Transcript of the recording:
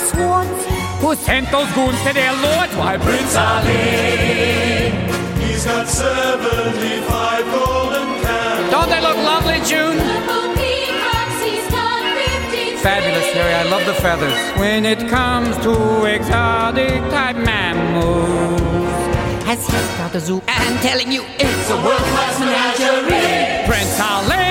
swans. Who sent those goons to their lords? Why, Prince Ali. He's got 75 golden cans. Don't they look lovely, June? Fabulous, Harry. I love the feathers. When it comes to exotic type mammals, has he got a zoo? I'm telling you, it's a world-class menagerie. Prince Ali.